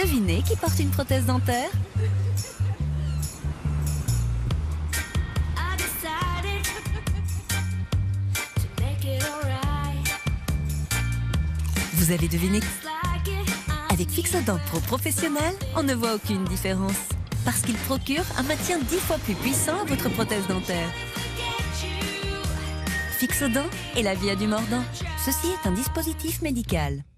Devinez qui porte une prothèse dentaire? Vous avez deviné? Avec Fixodent Pro Professionnel, on ne voit aucune différence. Parce qu'il procure un maintien 10 fois plus puissant à votre prothèse dentaire. Fixodent est la vie à du mordant. Ceci est un dispositif médical.